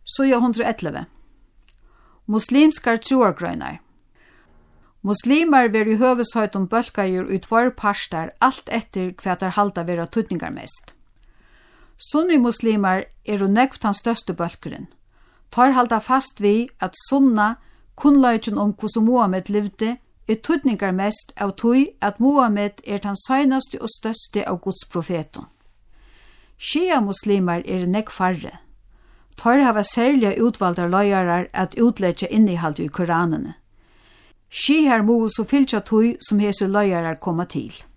Sida 111. Muslimskar troargrøynar. Muslimar ver I høveshøytum bølkajer I 2 parstar alt etter hva der halda vera tutningar mest. Sunni muslimar nekv den største bølkuren. Tar halda fast vi at sunna kunnleikjen hvordan Muhammed livde tutningar mest av tui at Muhammed den søgnaste og største av Guds profeton. Shia muslimar nekv farre. Tar hava særlige utvalda løyarar at utleggja innihald I Koranene. Shihar må så fylgja tui som hese løyarar koma til.